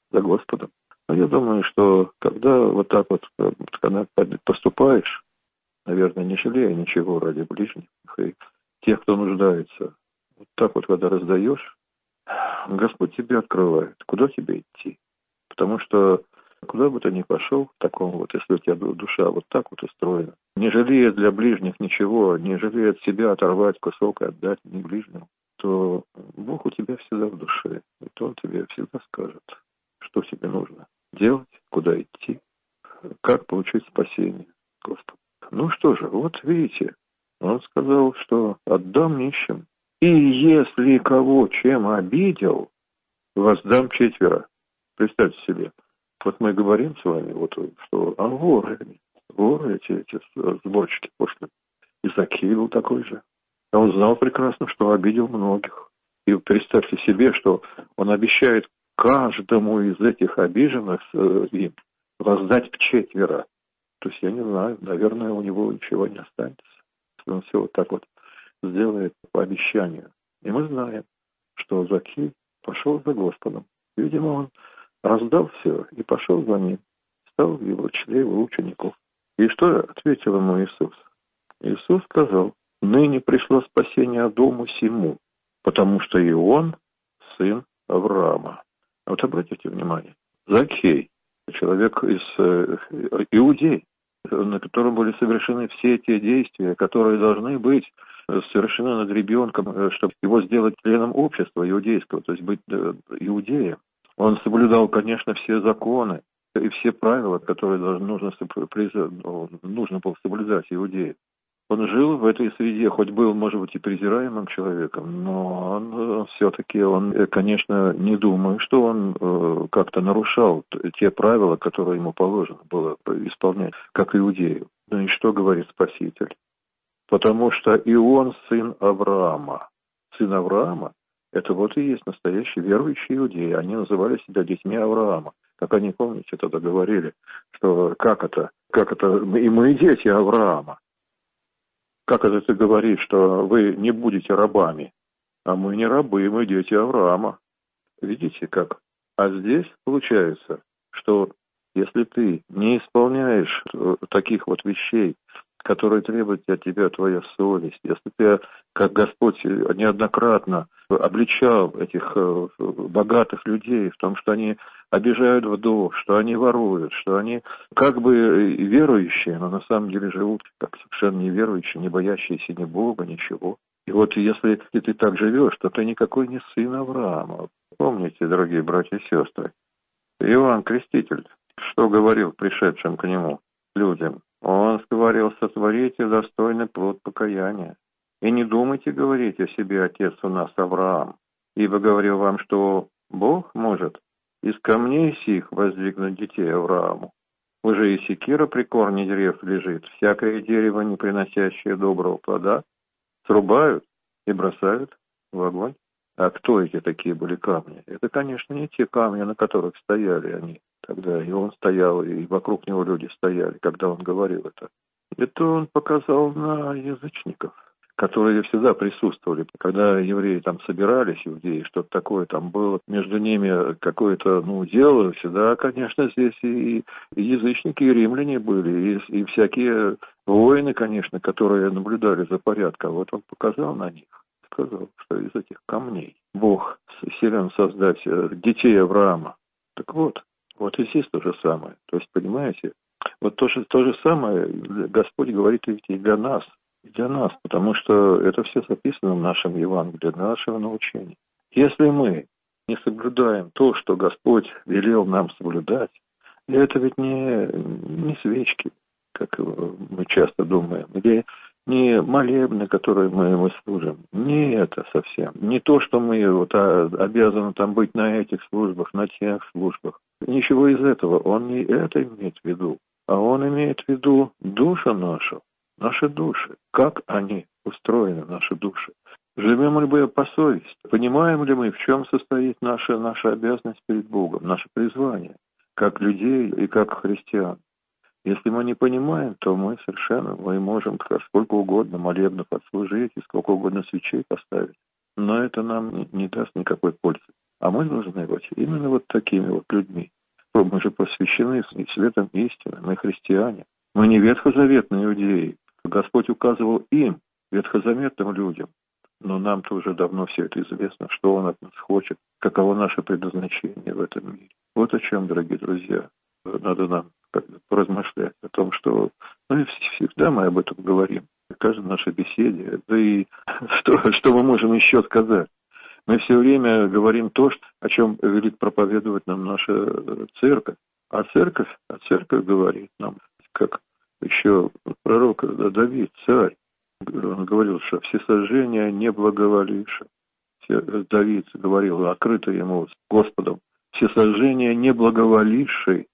Но я думаю, что когда вот так вот, когда поступаешь, наверное, не жалея ничего ради ближних и тех, кто нуждается, вот так вот, когда раздаешь, Господь тебе открывает, куда тебе идти. Потому что куда бы ты ни пошел, в таком вот, если у тебя душа вот так вот устроена, не жалея для ближних ничего, не жалея от себя оторвать кусок и отдать не ближнему, то Бог у тебя всегда в душе. И то Он тебе всегда скажет, что тебе нужно делать, куда идти, как получить спасение, Господь. Ну что же, вот видите, Он сказал, что отдам нищим. И если кого чем обидел, воздам четверо. Представьте себе, Вот мы говорим с вами, вот, что воры эти сборщики пошлины. И Закхей был такой же. А он знал прекрасно, что обидел многих. И представьте себе, что он обещает каждому из этих обиженных им воздать вчетверо. То есть, я не знаю, наверное, у него ничего не останется. Он все вот так вот сделает по обещанию. И мы знаем, что Закхей пошел за Господом. Видимо, он раздал все и пошел за ним. Стал в его числе его учеников. И что ответил ему Иисус? Иисус сказал: ныне пришло спасение дому сему, потому что и он сын Авраама. Вот обратите внимание, Закхей, человек из Иудей, на котором были совершены все те действия, которые должны быть совершены над ребенком, чтобы его сделать членом общества иудейского, то есть быть иудеем. Он соблюдал, конечно, все законы и все правила, которые нужно было соблюдать иудеи. Он жил в этой среде, хоть был, может быть, и презираемым человеком, но он все-таки, конечно, не думаю, что он как-то нарушал те правила, которые ему положено было исполнять, как иудею. Ну и что говорит Спаситель? Потому что и он сын Авраама. Сын Авраама — это вот и есть настоящие верующие иудеи. Они называли себя детьми Авраама. Как они, помните, тогда говорили, что как это, и мы дети Авраама. Как это ты говоришь, что вы не будете рабами? А мы не рабы, мы дети Авраама. Видите как? А здесь получается, что если ты не исполняешь таких вот вещей, которые требуют от тебя твоя совесть, если ты, как Господь неоднократно обличал этих богатых людей в том, что они обижают вдов, что они воруют, что они как бы верующие, но на самом деле живут как совершенно неверующие, не боящиеся ни Бога, ничего. И вот если ты так живешь, то ты никакой не сын Авраама. Помните, дорогие братья и сестры, Иоанн Креститель, что говорил пришедшим к нему людям? Он говорил: сотворите достойный плод покаяния. И не думайте говорить о себе: отец у нас Авраам, ибо говорил вам, что Бог может из камней сих воздвигнуть детей Аврааму. Уже и секира при корне дерев лежит, всякое дерево, не приносящее доброго плода, срубают и бросают в огонь. А кто эти такие были камни? Это, конечно, не те камни, на которых стояли они тогда. И он стоял, и вокруг него люди стояли, когда он говорил это. Это он показал на язычников, которые всегда присутствовали. Когда евреи там собирались, иудеи, что-то такое там было, между ними какое-то, дело, всегда, конечно, здесь и язычники, и римляне были, и всякие воины, конечно, которые наблюдали за порядком. Вот он показал на них. Сказал, что из этих камней Бог силен создать детей Авраама. Так вот и здесь то же самое. То есть, понимаете, вот то же самое Господь говорит ведь и для нас, потому что это все записано в нашем Евангелии, для нашего научения. Если мы не соблюдаем то, что Господь велел нам соблюдать, это ведь не свечки, как мы часто думаем, или не молебны, которые мы служим. Не это совсем. Не то, что мы обязаны там быть на этих службах, на тех службах. Ничего из этого. Он не это имеет в виду. А он имеет в виду душу нашу, наши души. Как они устроены, наши души. Живем ли мы по совести? Понимаем ли мы, в чем состоит наша обязанность перед Богом, наше призвание, как людей и как христиан? Если мы не понимаем, то мы можем сколько угодно молебнов отслужить и сколько угодно свечей поставить. Но это нам не даст никакой пользы. А мы должны быть именно вот такими вот людьми. Мы же посвящены светом истины, мы христиане. Мы не ветхозаветные иудеи. Господь указывал им, ветхозаветным людям. Но нам-то уже давно все это известно, что Он от нас хочет, каково наше предназначение в этом мире. Вот о чем, дорогие друзья, надо нам поразмышлять о том, что всегда мы об этом говорим, в каждой нашей беседе. Да и что мы можем еще сказать? Мы все время говорим то, о чем велит проповедовать нам наша церковь. А церковь говорит нам, как еще пророк Давид, царь, он говорил, что всесожжение не благоволившее. Давид говорил, открыто ему Господом, всесожжение не благоволивший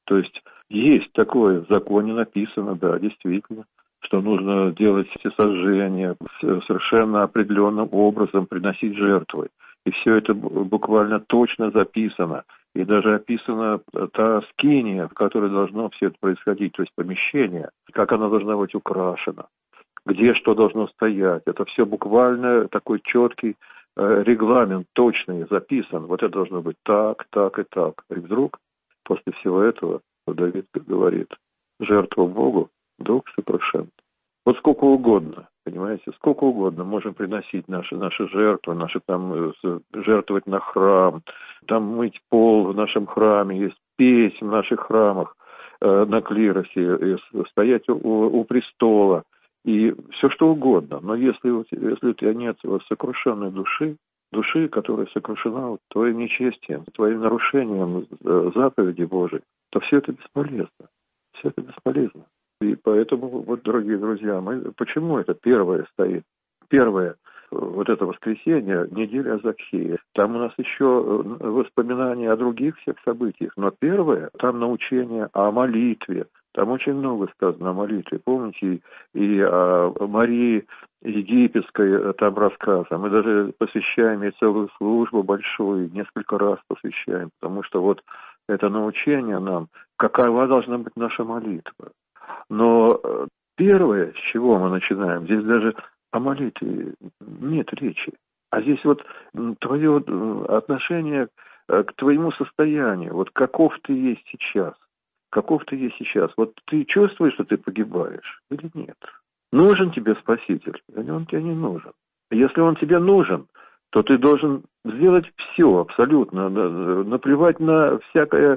То есть такое в законе написано, да, действительно, что нужно делать все сожжения совершенно определенным образом, приносить жертвы. И все это буквально точно записано. И даже описана та скиния, в которой должно все это происходить, то есть помещение, как оно должно быть украшено, где что должно стоять. Это все буквально такой четкий регламент, точный, записан. Вот это должно быть так, так и так. И вдруг после всего этого Давид говорит: жертва Богу, Дух сокрушен. Вот сколько угодно, понимаете, сколько угодно можем приносить наши жертвы, жертвовать на храм, там мыть пол в нашем храме, есть петь в наших храмах на клиросе, стоять у престола и все что угодно. Но если у тебя нет сокрушенной души, которая сокрушена твоим нечестием, твоим нарушением заповеди Божией, то все это бесполезно. Все это бесполезно. И поэтому, вот, дорогие друзья, почему это первое стоит? Первое, вот это воскресенье, неделя Закхея. Там у нас еще воспоминания о других всех событиях. Но первое, там научение о молитве. Там очень много сказано о молитве. Помните, и о Марии Египетской там рассказ. А мы даже посвящаем ей целую службу большую, несколько раз посвящаем. Потому что вот это научение нам, какова должна быть наша молитва. Но первое, с чего мы начинаем, здесь даже о молитве нет речи. А здесь вот твое отношение к твоему состоянию, вот каков ты есть сейчас. Каков ты есть сейчас. Вот ты чувствуешь, что ты погибаешь или нет? Нужен тебе Спаситель или он тебе не нужен? Если он тебе нужен, то ты должен сделать все абсолютно, наплевать на всякое,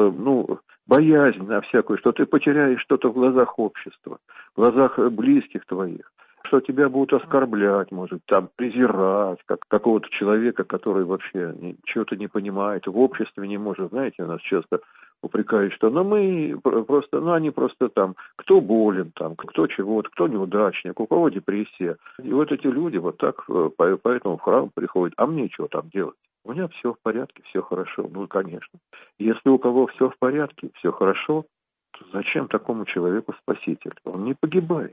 боязнь на всякую, что ты потеряешь что-то в глазах общества, в глазах близких твоих, что тебя будут оскорблять, может, там, презирать, как какого-то человека, который вообще чего-то не понимает, в обществе не может. Знаете, у нас часто упрекают, что они просто там, кто болен, там, кто чего-то, кто неудачник, у кого депрессия. И вот эти люди вот так поэтому в храм приходят, а мне что там делать? У меня все в порядке, все хорошо. Ну, конечно. Если у кого все в порядке, все хорошо, то зачем такому человеку Спаситель? Он не погибает.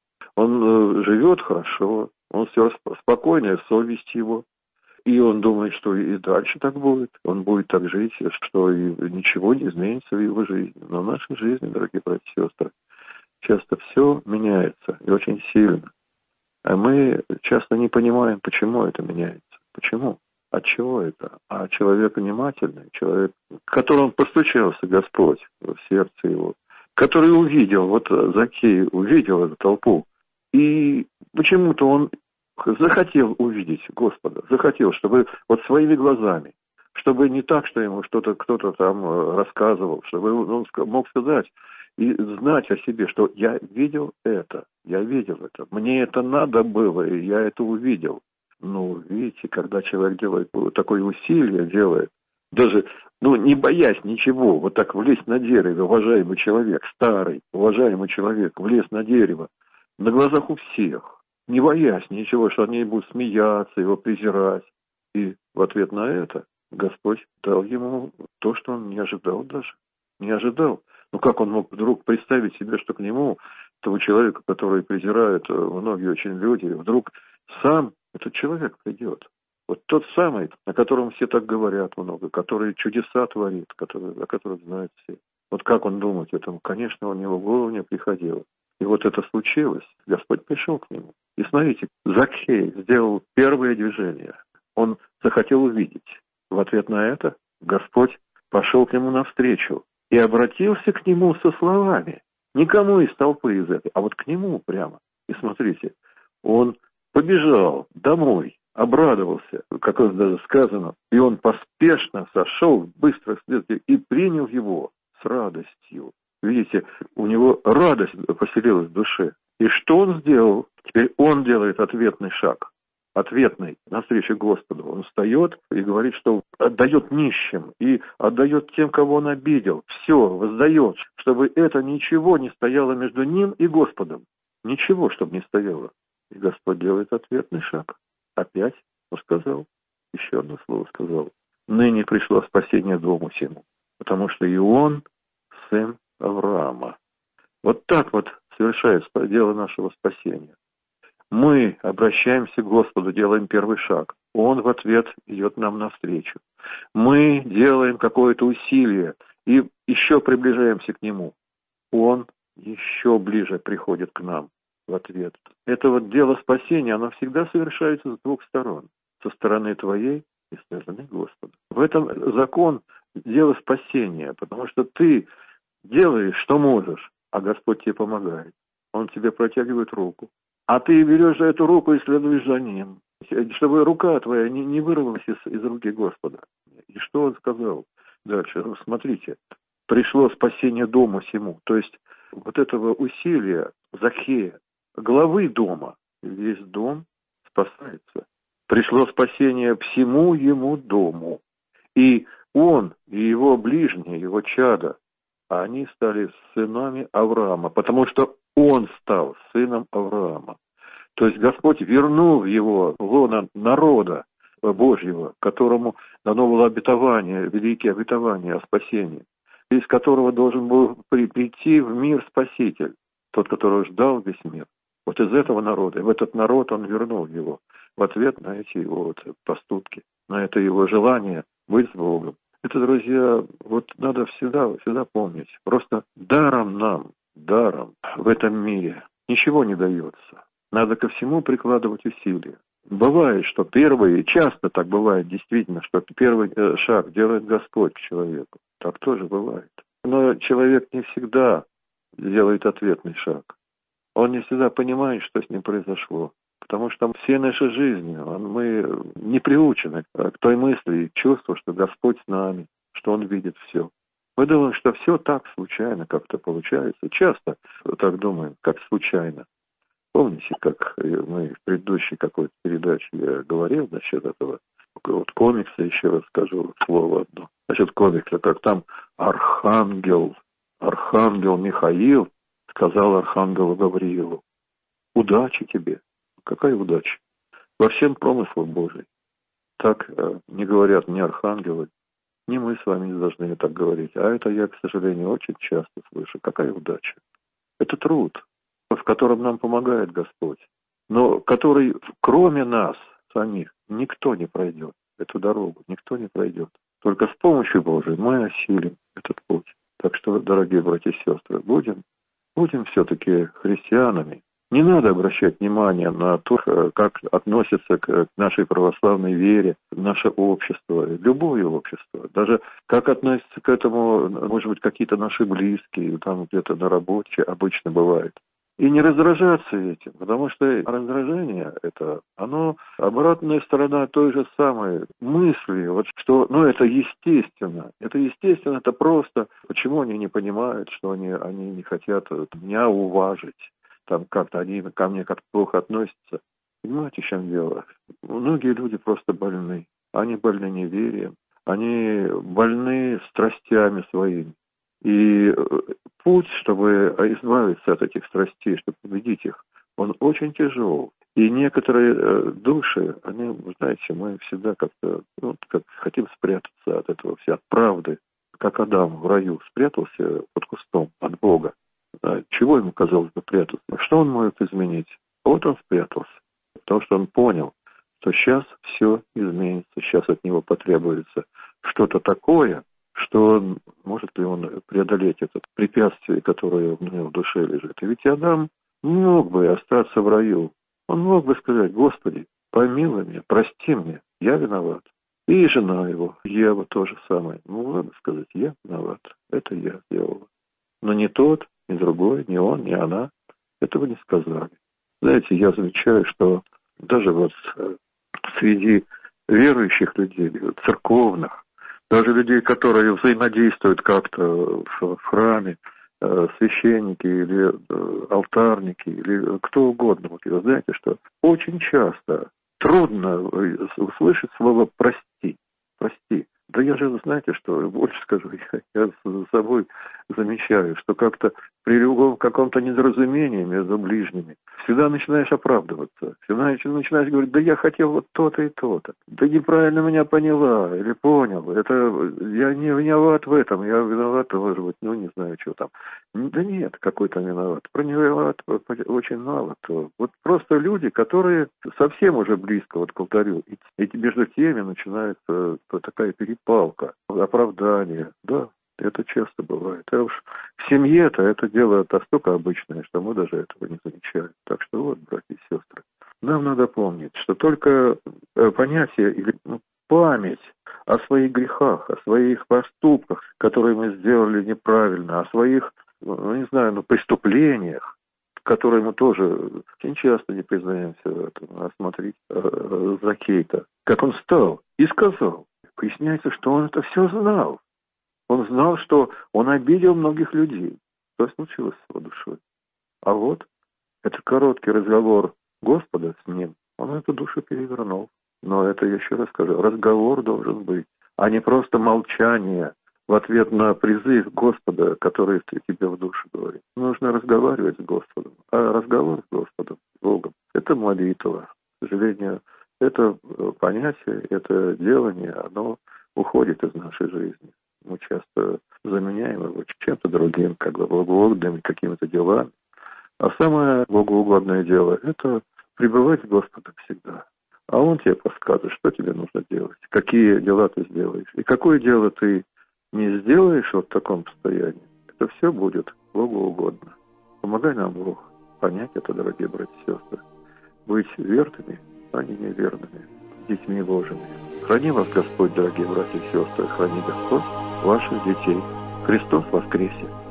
Он живет хорошо, он все спокойная совесть его. И он думает, что и дальше так будет. Он будет так жить, что и ничего не изменится в его жизни. Но в нашей жизни, дорогие братья и сестры, часто все меняется и очень сильно. А мы часто не понимаем, почему это меняется. Почему? От чего это? А человек внимательный, человек, к которому постучался Господь в сердце его, который увидел, вот Закхей увидел эту толпу, и почему-то он захотел увидеть Господа, захотел, чтобы вот своими глазами, чтобы не так, что ему кто-то там рассказывал, чтобы он мог сказать и знать о себе, что я видел это, мне это надо было, и я это увидел. Ну, видите, когда человек делает такое усилие, даже, не боясь ничего, вот так влезть на дерево, уважаемый человек, старый, уважаемый человек, влез на дерево, на глазах у всех, не боясь ничего, что они будут смеяться, его презирать. И в ответ на это Господь дал ему то, что он не ожидал даже. Не ожидал. Как он мог вдруг представить себе, что к нему, того человека, который презирают многие очень люди, вдруг сам этот человек придет. Вот тот самый, о котором все так говорят много, который чудеса творит, о которых знают все. Вот как он думать этому? Конечно, у него в голову не приходило. И вот это случилось. Господь пришел к нему. И смотрите, Закхей сделал первое движение. Он захотел увидеть. В ответ на это Господь пошел к нему навстречу и обратился к нему со словами. Никому из толпы из этой, а вот к нему прямо. И смотрите, он побежал домой, обрадовался, как даже сказано, и он поспешно сошел, быстро вслед и принял его с радостью. Видите, у него радость поселилась в душе. И что он сделал? Теперь он делает ответный шаг. Ответный, навстречу Господу. Он встает и говорит, что отдает нищим и отдает тем, кого он обидел. Все, воздает, чтобы это ничего не стояло между ним и Господом. Ничего, чтобы не стояло. И Господь делает ответный шаг. Опять он сказал, еще одно слово сказал. Ныне пришло спасение дому сему, потому что и он сын Авраама. Вот так вот совершается дело нашего спасения. Мы обращаемся к Господу, делаем первый шаг. Он в ответ идет нам навстречу. Мы делаем какое-то усилие и еще приближаемся к Нему. Он еще ближе приходит к нам в ответ. Это вот дело спасения, оно всегда совершается с двух сторон. Со стороны твоей и со стороны Господа. В этом закон дела спасения, потому что ты делаешь, что можешь, а Господь тебе помогает. Он тебе протягивает руку. А ты берешь за эту руку и следуешь за Ним. Чтобы рука твоя не вырвалась из руки Господа. И что Он сказал дальше? Смотрите. Пришло спасение дому сему. То есть вот этого усилия Закхея, главы дома, весь дом спасается. Пришло спасение всему ему дому. И он, и его ближние, его чада, они стали сынами Авраама, потому что он стал сыном Авраама. То есть Господь вернул его в лоно народа Божьего, которому дано было обетование, великие обетования о спасении, из которого должен был прийти в мир Спаситель, тот, которого ждал весь мир. Вот из этого народа, и в этот народ он вернул его в ответ на эти его поступки, на это его желание быть с Богом. Это, друзья, вот надо всегда помнить. Просто даром нам, даром в этом мире ничего не дается. Надо ко всему прикладывать усилия. Бывает, что часто так бывает действительно, что первый шаг делает Господь к человеку. Так тоже бывает. Но человек не всегда делает ответный шаг. Он не всегда понимает, что с ним произошло. Потому что всей нашей жизни мы не приучены к той мысли и чувству, что Господь с нами, что Он видит все. Мы думаем, что все так случайно как-то получается. Часто так думаем, как случайно. Помните, как мы в предыдущей какой-то передаче я говорил насчет этого вот комикса, еще раз скажу слово одно. Насчет комикса, как там архангел Михаил сказал архангелу Гавриилу: удачи тебе. Какая удача? Во всем промыслах Божий. Так не говорят ни архангелы, ни мы с вами не должны так говорить. А это я, к сожалению, очень часто слышу. Какая удача? Это труд, в котором нам помогает Господь, но который, кроме нас самих, никто не пройдет. Эту дорогу никто не пройдет. Только с помощью Божией мы осилим этот путь. Так что, дорогие братья и сестры, будем все-таки христианами. Не надо обращать внимание на то, как относится к нашей православной вере наше общество, любое общество. Даже как относятся к этому, может быть, какие-то наши близкие, там где-то на работе обычно бывает. И не раздражаться этим, потому что раздражение это, оно обратная сторона той же самой мысли, вот что, это естественно. Это естественно, это просто. Почему они не понимают, что они не хотят меня уважить? Там как-то они ко мне как-то плохо относятся. Понимаете, в чем дело? Многие люди просто больны. Они больны неверием, они больны страстями своими. И путь, чтобы избавиться от этих страстей, чтобы победить их, он очень тяжел. И некоторые души, они, знаете, мы всегда как-то, как хотим спрятаться от этого от правды. Как Адам в раю спрятался под кустом от Бога. Чего ему, казалось бы, прятаться? Что он может изменить? Вот он спрятался. Потому что он понял, что сейчас все изменится, сейчас от него потребуется что-то такое, что может ли он преодолеть это препятствие, которое у него в душе лежит. И ведь Адам мог бы остаться в раю. Он мог бы сказать: Господи, помилуй меня, прости мне, я виноват. И жена его, Ева, то же самое. Могла бы сказать: я виноват, это я сделала. Но не тот, ни другой, ни он, ни она этого не сказали. Знаете, я замечаю, что даже вот среди верующих людей, церковных, даже людей, которые взаимодействуют как-то в храме, священники или алтарники, или кто угодно, вот вы знаете, что очень часто трудно услышать слово «прости». «Прости». Да я же, знаете, что больше скажу, я за собой замечаю, что как-то при любом каком-то недоразумении между ближними всегда начинаешь оправдываться. Всегда начинаешь говорить, да я хотел вот то-то и то-то. Да неправильно меня поняла или понял. Это я не виноват в этом, я виноват, может быть, не знаю, что там. Да нет, какой там виноват. Про него виноват очень мало. Вот просто люди, которые совсем уже близко вот к алтарю, и между теми начинается такая перепалка, оправдание. Да, это часто бывает. А уж в семье-то это дело настолько обычное, что мы даже этого не замечаем. Так что вот, братья и сестры, нам надо помнить, что только понятие или память о своих грехах, о своих поступках, которые мы сделали неправильно, о своих, преступлениях, которые мы тоже очень часто не признаемся в этом. А смотрите, Закей-то, как он встал и сказал. Выясняется, что он это все знал. Он знал, что он обидел многих людей. Что случилось с его душой? А вот этот короткий разговор Господа с ним, он эту душу перевернул. Но это, я еще раз скажу, разговор должен быть, а не просто молчание в ответ на призыв Господа, который тебе в душу говорит. Нужно разговаривать с Господом. А разговор с Господом, с Богом, это молитва. К сожалению, это понятие, это делание, оно уходит из нашей жизни. Мы часто заменяем его чем-то другим, как бы богоугодными какими-то делами. А самое богоугодное дело – это пребывать с Господом всегда. А Он тебе подскажет, что тебе нужно делать, какие дела ты сделаешь. И какое дело ты не сделаешь вот в таком состоянии, это все будет Богу угодно. Помогай нам, Бог, понять это, дорогие братья и сестры. Быть верными, а не неверными, детьми Божьими. Храни вас Господь, дорогие братья и сестры, храни Господь ваших детей. Христос воскресе!